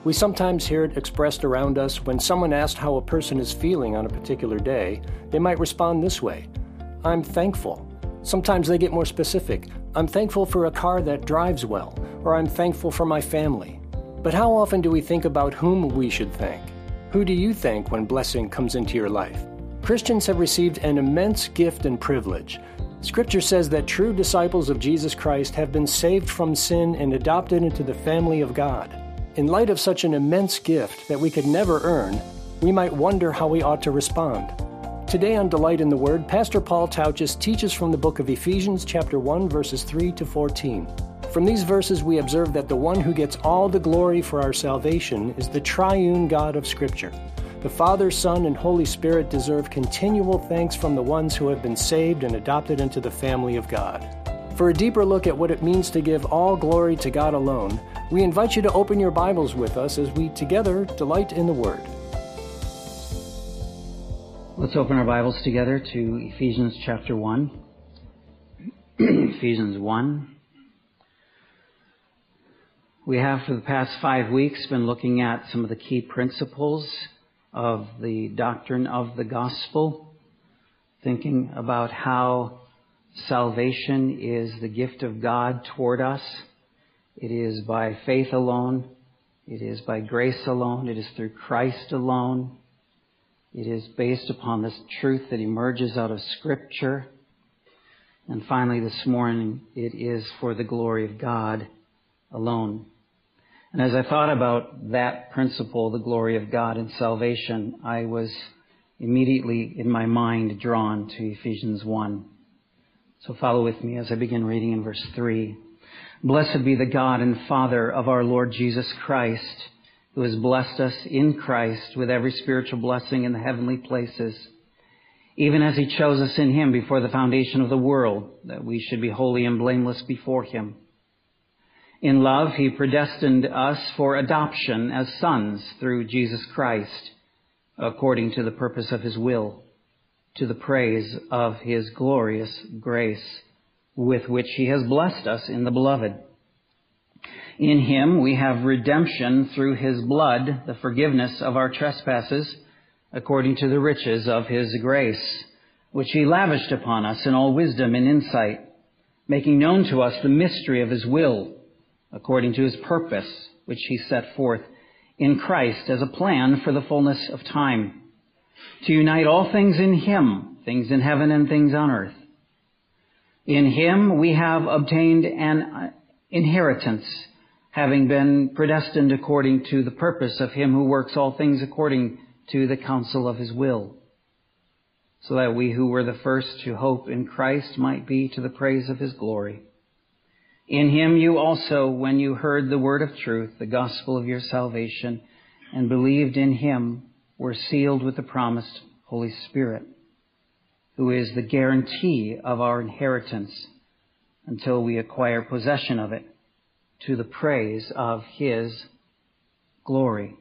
We sometimes hear it expressed around us when someone asks how a person is feeling on a particular day. They might respond this way: "I'm thankful." Sometimes they get more specific: "I'm thankful for a car that drives well," or "I'm thankful for my family." But how often do we think about whom we should thank? Who do you thank when blessing comes into your life? Christians have received an immense gift and privilege. Scripture says that true disciples of Jesus Christ have been saved from sin and adopted into the family of God. In light of such an immense gift that we could never earn, we might wonder how we ought to respond. Today on Delight in the Word, Pastor Paul Tauchis teaches from the book of Ephesians chapter 1, verses 3 to 14. From these verses we observe that the one who gets all the glory for our salvation is the triune God of Scripture. The Father, Son, and Holy Spirit deserve continual thanks from the ones who have been saved and adopted into the family of God. For a deeper look at what it means to give all glory to God alone, we invite you to open your Bibles with us as we together delight in the Word. Let's open our Bibles together to Ephesians chapter 1. Ephesians 1. We have for the past 5 weeks been looking at some of the key principles of the doctrine of the gospel, thinking about how salvation is the gift of God toward us. It is by faith alone. It is by grace alone. It is through Christ alone. It is based upon this truth that emerges out of Scripture. And finally, this morning, it is for the glory of God alone. And as I thought about that principle, the glory of God and salvation, I was immediately in my mind drawn to Ephesians 1. So follow with me as I begin reading in verse 3. Blessed be the God and Father of our Lord Jesus Christ, who has blessed us in Christ with every spiritual blessing in the heavenly places, even as He chose us in Him before the foundation of the world, that we should be holy and blameless before Him. In love, He predestined us for adoption as sons through Jesus Christ, according to the purpose of His will, to the praise of His glorious grace, with which He has blessed us in the Beloved. In Him we have redemption through His blood, the forgiveness of our trespasses, according to the riches of His grace, which He lavished upon us in all wisdom and insight, making known to us the mystery of His will, according to His purpose, which He set forth in Christ as a plan for the fullness of time, to unite all things in Him, things in heaven and things on earth. In Him we have obtained an inheritance, having been predestined according to the purpose of Him who works all things according to the counsel of His will, so that we who were the first to hope in Christ might be to the praise of His glory. In Him you also, when you heard the word of truth, the gospel of your salvation, and believed in Him, were sealed with the promised Holy Spirit, who is the guarantee of our inheritance until we acquire possession of it, to the praise of His glory.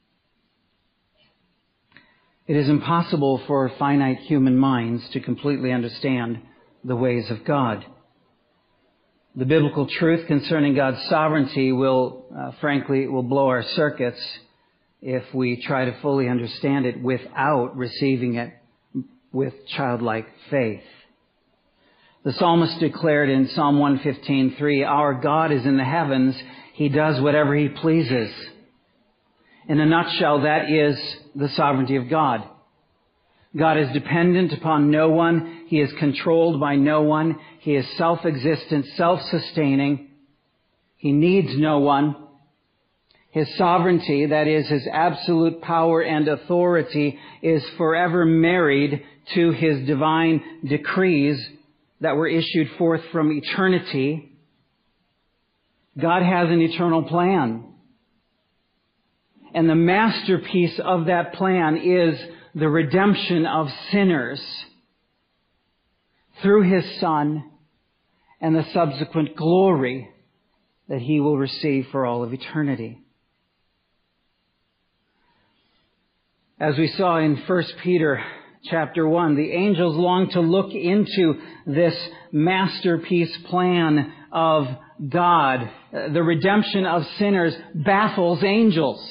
It is impossible for finite human minds to completely understand the ways of God. The biblical truth concerning God's sovereignty will blow our circuits if we try to fully understand it without receiving it with childlike faith. The psalmist declared in Psalm 115:3, "Our God is in the heavens. He does whatever He pleases." In a nutshell, that is the sovereignty of God. God is dependent upon no one. He is controlled by no one. He is self-existent, self-sustaining. He needs no one. His sovereignty, that is, His absolute power and authority, is forever married to His divine decrees that were issued forth from eternity. God has an eternal plan. And the masterpiece of that plan is the redemption of sinners through His Son and the subsequent glory that He will receive for all of eternity. As we saw in 1 Peter chapter 1. The angels long to look into this masterpiece plan of God. The redemption of sinners baffles angels.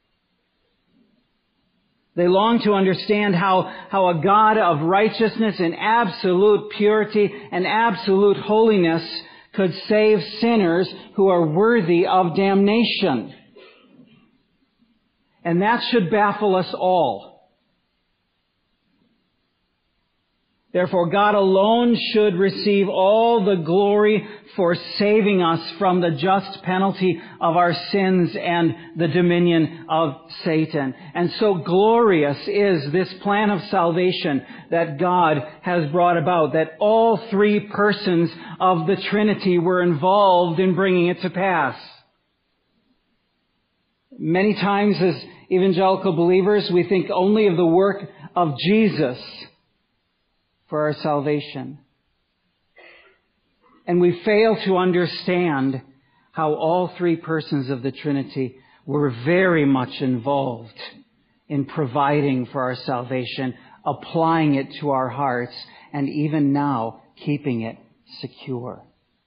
They long to understand how a God of righteousness and absolute purity and absolute holiness could save sinners who are worthy of damnation. And that should baffle us all. Therefore, God alone should receive all the glory for saving us from the just penalty of our sins and the dominion of Satan. And so glorious is this plan of salvation that God has brought about, that all three persons of the Trinity were involved in bringing it to pass. Many times as evangelical believers, we think only of the work of Jesus for our salvation. And we fail to understand how all three persons of the Trinity were very much involved in providing for our salvation, applying it to our hearts, and even now keeping it secure.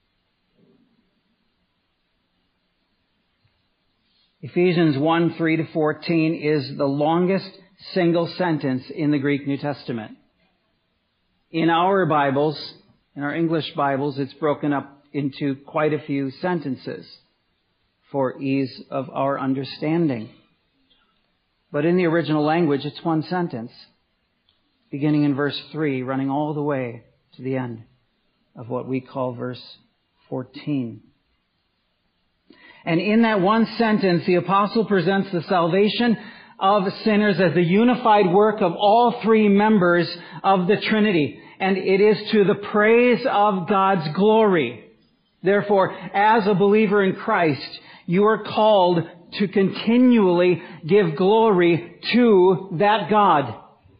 Ephesians 1:3-14 is the longest single sentence in the Greek New Testament. In our Bibles, in our English Bibles, it's broken up into quite a few sentences for ease of our understanding. But in the original language, it's one sentence, beginning in verse 3, running all the way to the end of what we call verse 14. And in that one sentence, the apostle presents the salvation of sinners as the unified work of all three members of the Trinity. And it is to the praise of God's glory. Therefore, as a believer in Christ, you are called to continually give glory to that God.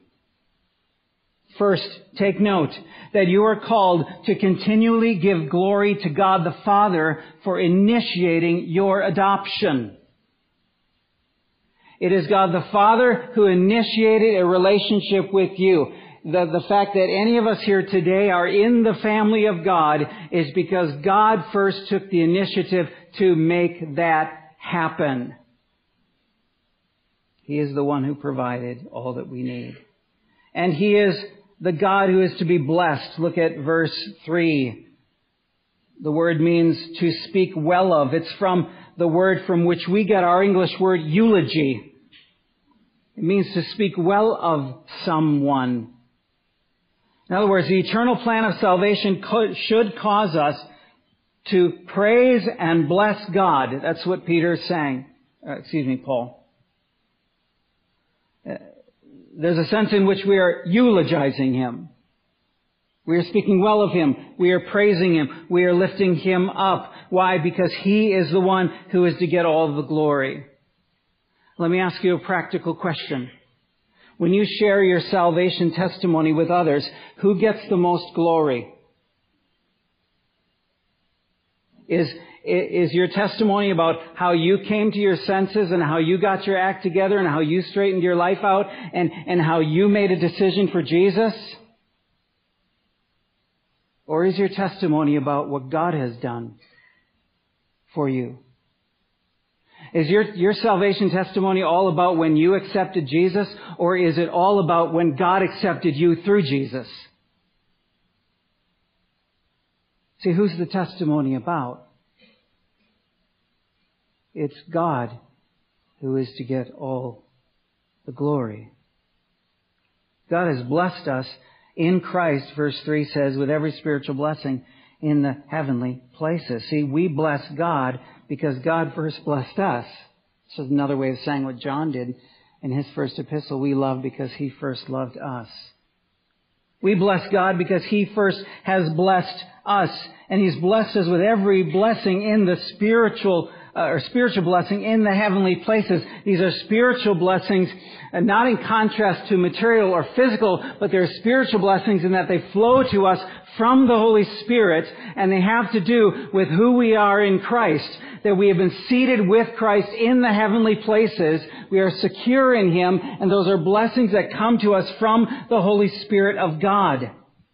First, take note that you are called to continually give glory to God the Father for initiating your adoption. It is God the Father who initiated a relationship with you. The fact that any of us here today are in the family of God is because God first took the initiative to make that happen. He is the one who provided all that we need. And He is the God who is to be blessed. Look at verse 3. The word means to speak well of. It's from the word from which we get our English word eulogy. It means to speak well of someone. In other words, the eternal plan of salvation should cause us to praise and bless God. That's what Peter is saying. Paul. There's a sense in which we are eulogizing Him. We are speaking well of Him. We are praising Him. We are lifting Him up. Why? Because He is the one who is to get all the glory. Let me ask you a practical question. When you share your salvation testimony with others, who gets the most glory? Is your testimony about how you came to your senses and how you got your act together and how you straightened your life out and how you made a decision for Jesus? Or is your testimony about what God has done for you? Is your salvation testimony all about when you accepted Jesus, or is it all about when God accepted you through Jesus? See, who's the testimony about? It's God who is to get all the glory. God has blessed us in Christ, verse 3 says, with every spiritual blessing in the heavenly places. See, we bless God because God first blessed us. This is another way of saying what John did in his first epistle. We love because He first loved us. We bless God because He first has blessed us. And He's blessed us with every blessing in the spiritual blessing in the heavenly places. These are spiritual blessings, not in contrast to material or physical, but they're spiritual blessings in that they flow to us from the Holy Spirit, and they have to do with who we are in Christ. that we have been seated with Christ in the heavenly places. We are secure in Him, and those are blessings that come to us from the Holy Spirit of God.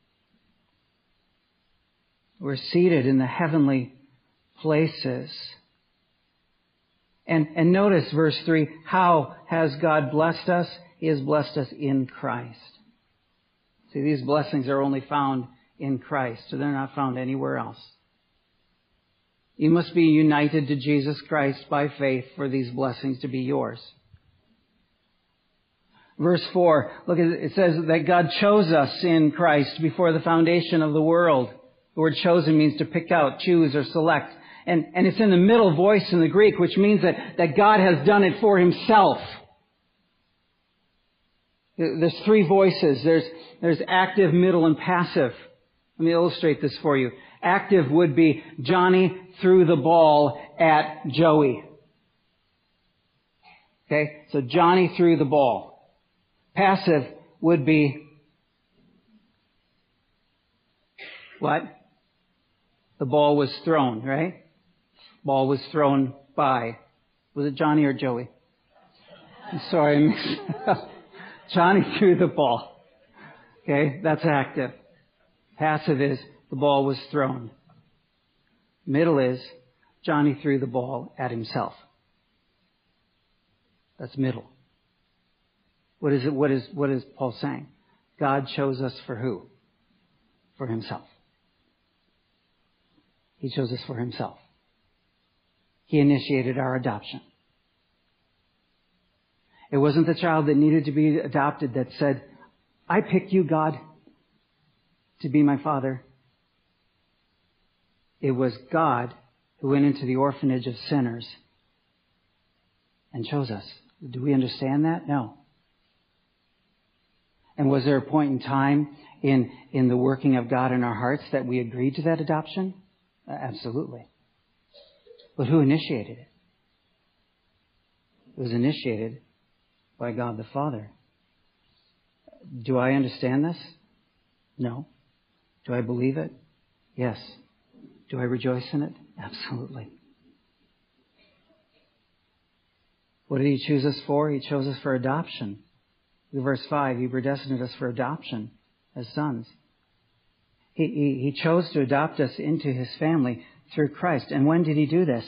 We're seated in the heavenly places. And notice verse 3, how has God blessed us? He has blessed us in Christ. See, these blessings are only found in Christ, so they're not found anywhere else. You must be united to Jesus Christ by faith for these blessings to be yours. Verse 4, look at it, it says that God chose us in Christ before the foundation of the world. The word chosen means to pick out, choose, or select. And it's in the middle voice in the Greek, which means that God has done it for Himself. There's three voices. There's active, middle, and passive. Let me illustrate this for you. Active would be Johnny threw the ball at Joey. Okay? So Johnny threw the ball. Passive would be what? The ball was thrown, right? Ball was thrown by. Was it Johnny or Joey? I'm sorry, I mixed it up. Johnny threw the ball. Okay, that's active. Passive is the ball was thrown. Middle is Johnny threw the ball at himself. That's middle. What is it? What is Paul saying? God chose us for who? For Himself. He chose us for Himself. He initiated our adoption. It wasn't the child that needed to be adopted that said, I pick you, God, to be my father. It was God who went into the orphanage of sinners and chose us. Do we understand that? No. And was there a point in time in the working of God in our hearts that we agreed to that adoption? Absolutely. But who initiated it? It was initiated by God the Father. Do I understand this? No. Do I believe it? Yes. Do I rejoice in it? Absolutely. What did He choose us for? He chose us for adoption. In verse 5, He predestined us for adoption as sons. He chose to adopt us into His family through Christ. And when did He do this?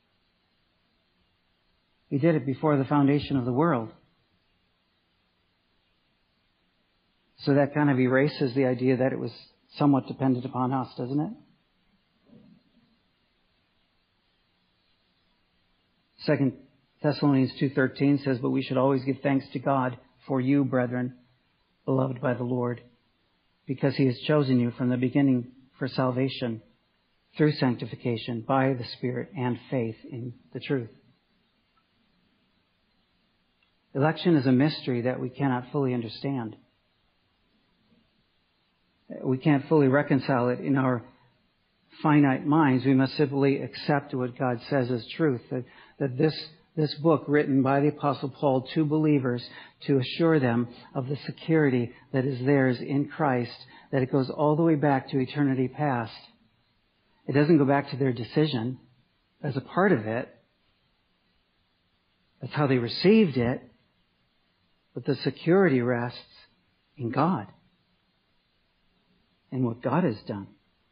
He did it before the foundation of the world. So that kind of erases the idea that it was somewhat dependent upon us, doesn't it? 2 Thessalonians 2:13 says, but we should always give thanks to God for you, brethren, beloved by the Lord, because He has chosen you from the beginning for salvation through sanctification by the Spirit and faith in the truth. Election is a mystery that we cannot fully understand. We can't fully reconcile it in our finite minds. We must simply accept what God says as truth, that this book written by the Apostle Paul to believers to assure them of the security that is theirs in Christ, that it goes all the way back to eternity past. It doesn't go back to their decision as a part of it. That's how they received it. But the security rests in God and what God has done.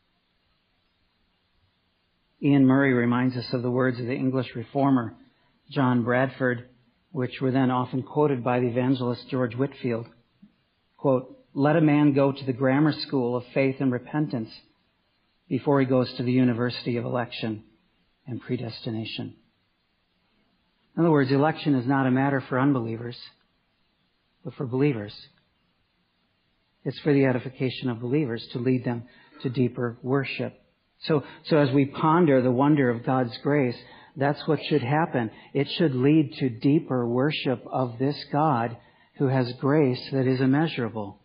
Ian Murray reminds us of the words of the English reformer John Bradford, which were then often quoted by the evangelist George Whitefield. Quote, let a man go to the grammar school of faith and repentance before he goes to the university of election and predestination. In other words, election is not a matter for unbelievers, but for believers. It's for the edification of believers to lead them to deeper worship. So as we ponder the wonder of God's grace, that's what should happen. It should lead to deeper worship of this God who has grace that is immeasurable.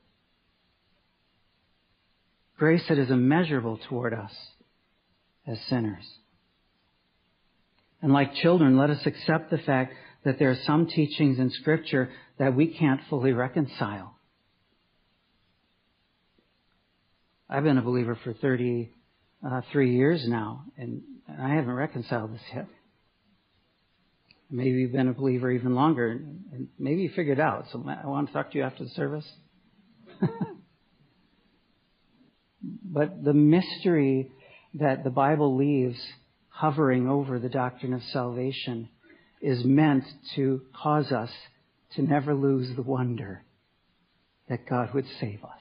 Grace that is immeasurable toward us as sinners. And like children, let us accept the fact that there are some teachings in Scripture that we can't fully reconcile. I've been a believer for 33 years now, and And I haven't reconciled this yet. Maybe you've been a believer even longer, and maybe you figured it out. So I want to talk to you after the service. But the mystery that the Bible leaves hovering over the doctrine of salvation is meant to cause us to never lose the wonder that God would save us.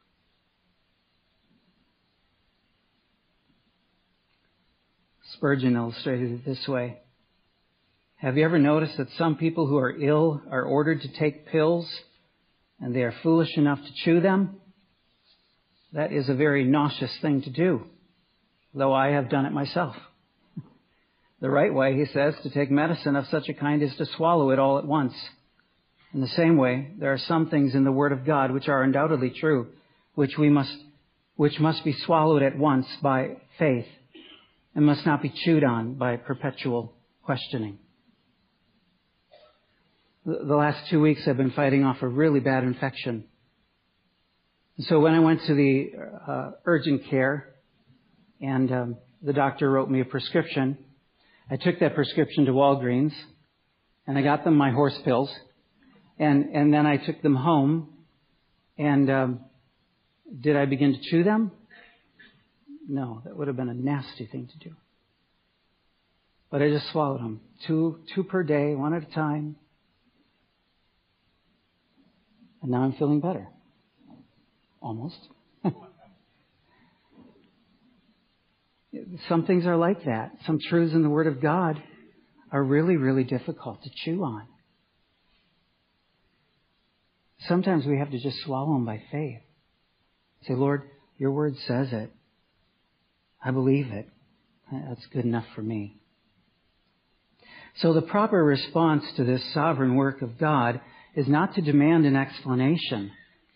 Spurgeon illustrated it this way. Have you ever noticed that some people who are ill are ordered to take pills and they are foolish enough to chew them? That is a very nauseous thing to do, though I have done it myself. The right way, he says, to take medicine of such a kind is to swallow it all at once. In the same way, there are some things in the Word of God which are undoubtedly true, which must be swallowed at once by faith and must not be chewed on by perpetual questioning. The last 2 weeks I've been fighting off a really bad infection. So when I went to the urgent care and the doctor wrote me a prescription, I took that prescription to Walgreens and I got them my horse pills and then I took them home and did I begin to chew them? No, that would have been a nasty thing to do. But I just swallowed them. Two per day, one at a time. And now I'm feeling better. Almost. Some things are like that. Some truths in the Word of God are really, really difficult to chew on. Sometimes we have to just swallow them by faith. Say, Lord, your Word says it. I believe it. That's good enough for me. So the proper response to this sovereign work of God is not to demand an explanation.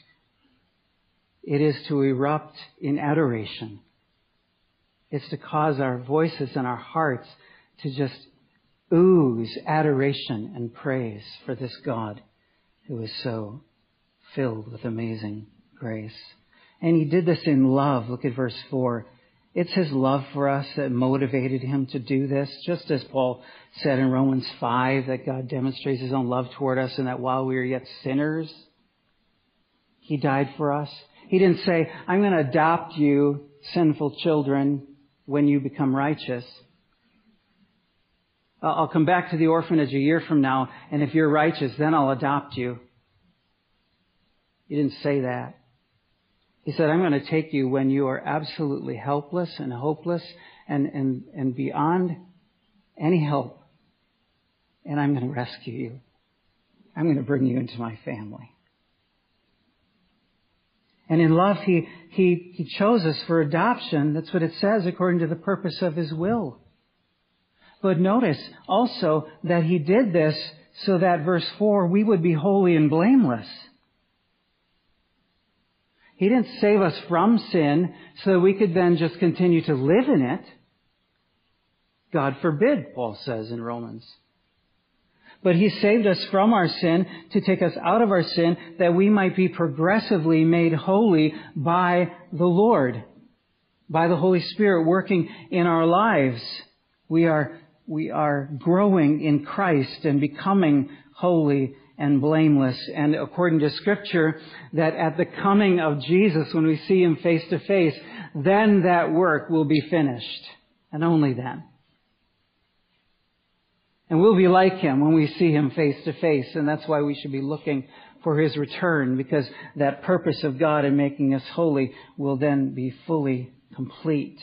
It is to erupt in adoration. It's to cause our voices and our hearts to just ooze adoration and praise for this God who is so filled with amazing grace. And He did this in love. Look at verse 4. It's His love for us that motivated Him to do this. Just as Paul said in Romans 5 that God demonstrates His own love toward us and that while we are yet sinners, He died for us. He didn't say, I'm going to adopt you, sinful children, when you become righteous. I'll come back to the orphanage a year from now, and if you're righteous, then I'll adopt you. He didn't say that. He said, I'm going to take you when you are absolutely helpless and hopeless and beyond any help. And I'm going to rescue you. I'm going to bring you into my family. And in love, He chose us for adoption. That's what it says, according to the purpose of His will. But notice also that He did this so that, verse 4, we would be holy and blameless. He didn't save us from sin so that we could then just continue to live in it. God forbid, Paul says in Romans. But He saved us from our sin to take us out of our sin that we might be progressively made holy by the Lord, by the Holy Spirit working in our lives. We are growing in Christ and becoming holy and blameless. And according to Scripture, that at the coming of Jesus, when we see Him face to face, then that work will be finished. And only then. And we'll be like Him when we see Him face to face. And that's why we should be looking for His return, because that purpose of God in making us holy will then be fully complete.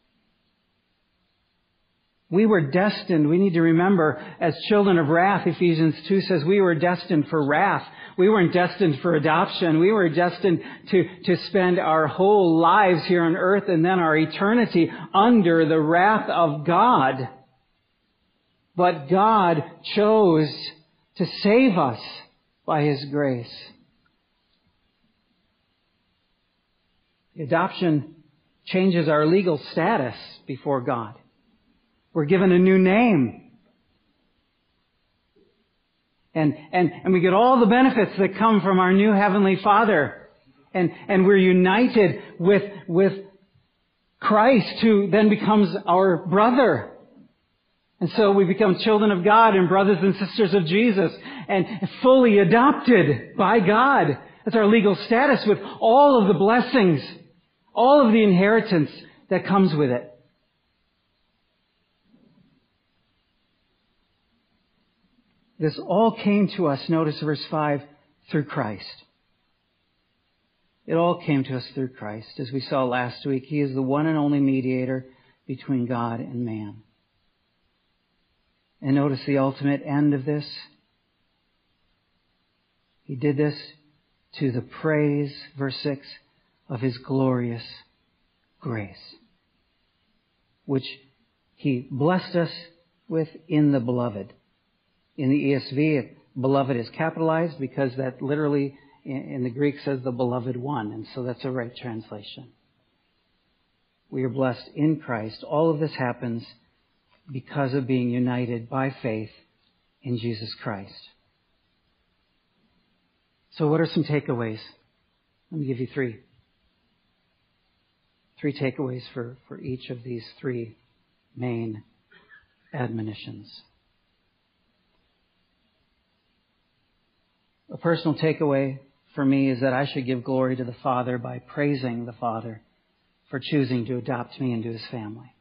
We were destined, we need to remember, as children of wrath, Ephesians 2 says we were destined for wrath. We weren't destined for adoption. We were destined to spend our whole lives here on earth and then our eternity under the wrath of God. But God chose to save us by His grace. Adoption changes our legal status before God. We're given a new name. And we get all the benefits that come from our new Heavenly Father. And we're united with Christ, who then becomes our brother. And so we become children of God and brothers and sisters of Jesus and fully adopted by God. That's our legal status with all of the blessings, all of the inheritance that comes with it. This all came to us, notice verse 5, through Christ. It all came to us through Christ. As we saw last week, He is the one and only mediator between God and man. And notice the ultimate end of this. He did this to the praise, verse 6, of His glorious grace, which He blessed us with in the beloved. In the ESV, beloved is capitalized because that literally in the Greek says the beloved one, and so that's a right translation. We are blessed in Christ. All of this happens because of being united by faith in Jesus Christ. So what are some takeaways? Let me give you three. Three takeaways for each of these three main admonitions. A personal takeaway for me is that I should give glory to the Father by praising the Father for choosing to adopt me into His family.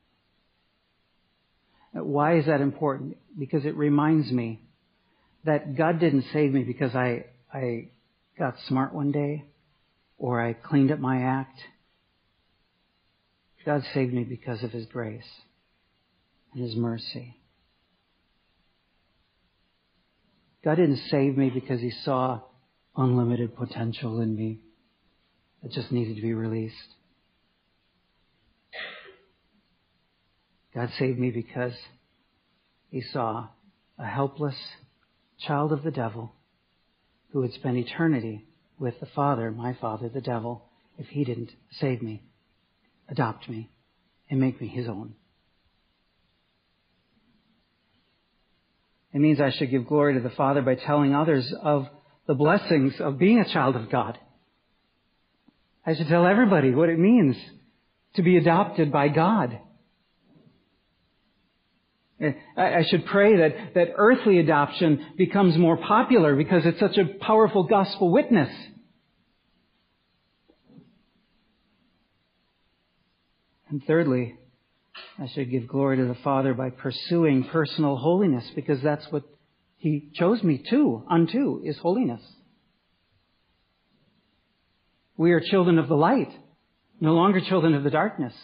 Why is that important? Because it reminds me that God didn't save me because I got smart one day or I cleaned up my act. God saved me because of His grace and His mercy. God didn't save me because He saw unlimited potential in me that just needed to be released. God saved me because He saw a helpless child of the devil who would spend eternity with the Father, my father, the devil, if He didn't save me, adopt me, and make me His own. It means I should give glory to the Father by telling others of the blessings of being a child of God. I should tell everybody what it means to be adopted by God. I should pray that earthly adoption becomes more popular because it's such a powerful gospel witness. And thirdly, I should give glory to the Father by pursuing personal holiness because that's what He chose me unto, is holiness. We are children of the light, no longer children of the darkness.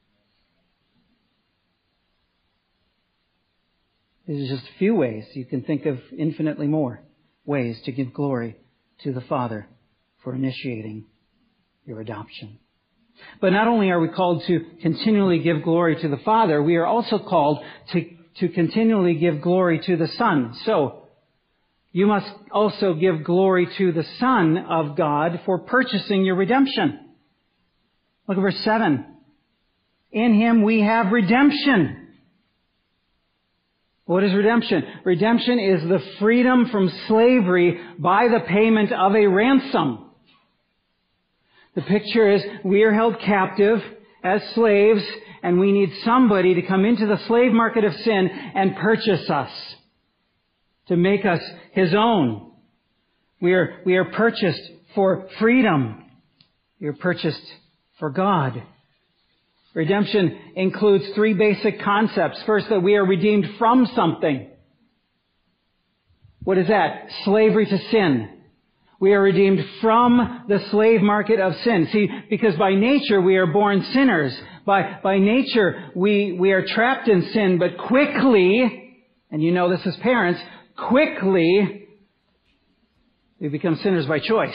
These are just a few ways. You can think of infinitely more ways to give glory to the Father for initiating your adoption. But not only are we called to continually give glory to the Father, we are also called to continually give glory to the Son. So, you must also give glory to the Son of God for purchasing your redemption. Look at verse 7. In Him we have redemption. What is redemption? Redemption is the freedom from slavery by the payment of a ransom. The picture is we are held captive as slaves and we need somebody to come into the slave market of sin and purchase us, to make us His own. We are purchased for freedom. We are purchased for God. Redemption includes three basic concepts. First, that we are redeemed from something. What is that? Slavery to sin. We are redeemed from the slave market of sin. See, because by nature we are born sinners. By nature we are trapped in sin, but quickly, and you know this as parents, quickly we become sinners by choice.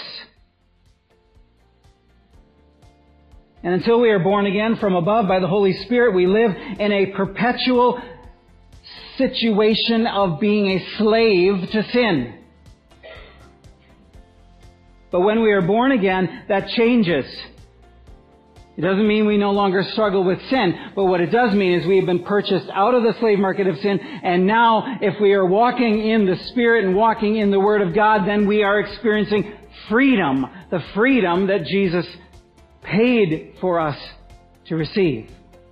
And until we are born again from above by the Holy Spirit, we live in a perpetual situation of being a slave to sin. But when we are born again, that changes. It doesn't mean we no longer struggle with sin, but what it does mean is we have been purchased out of the slave market of sin, and now if we are walking in the Spirit and walking in the Word of God, then we are experiencing freedom, the freedom that Jesus paid for us to receive.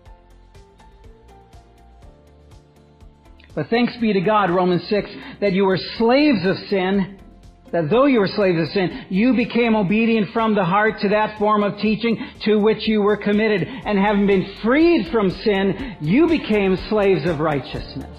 But thanks be to God, Romans 6, that you were slaves of sin, that though you were slaves of sin, you became obedient from the heart to that form of teaching to which you were committed. And having been freed from sin, you became slaves of righteousness.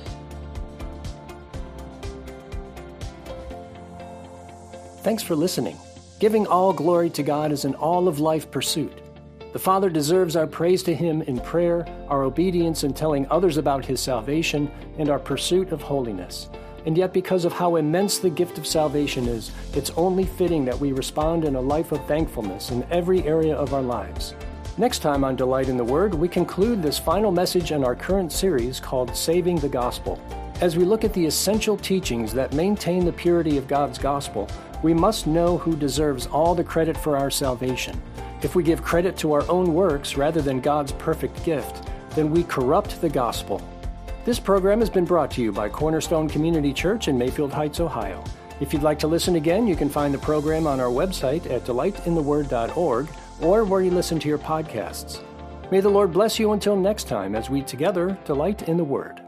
Thanks for listening. Giving all glory to God is an all-of-life pursuit. The Father deserves our praise to Him in prayer, our obedience in telling others about His salvation, and our pursuit of holiness. And yet, because of how immense the gift of salvation is, it's only fitting that we respond in a life of thankfulness in every area of our lives. Next time on Delight in the Word, we conclude this final message in our current series called Saving the Gospel. As we look at the essential teachings that maintain the purity of God's gospel, we must know who deserves all the credit for our salvation. If we give credit to our own works rather than God's perfect gift, then we corrupt the gospel. This program has been brought to you by Cornerstone Community Church in Mayfield Heights, Ohio. If you'd like to listen again, you can find the program on our website at delightintheword.org or where you listen to your podcasts. May the Lord bless you until next time as we together delight in the Word.